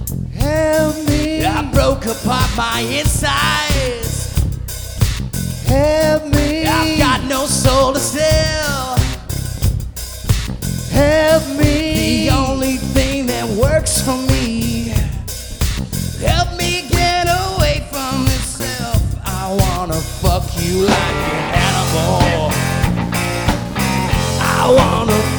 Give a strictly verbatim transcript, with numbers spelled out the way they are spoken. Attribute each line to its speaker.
Speaker 1: Help me.
Speaker 2: I broke apart my insides.
Speaker 1: Help me.
Speaker 2: I've got no soul to sell.
Speaker 1: Help me.
Speaker 2: The only thing that works for me. Help me get away from myself. I wanna fuck you like an animal. I wanna